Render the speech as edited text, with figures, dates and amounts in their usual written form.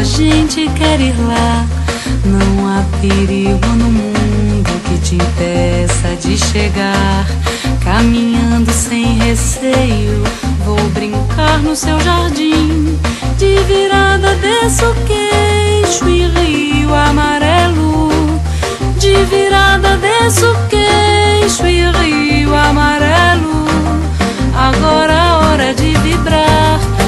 a gente quer ir lá. Não há perigo no mundo que te impeça de chegar. Caminhando sem receio, vou brincar no seu jardim. De virada desço o queixo e rio amarelo. De virada desço o queixo e rio amarelo. Agora é hora de vibrar.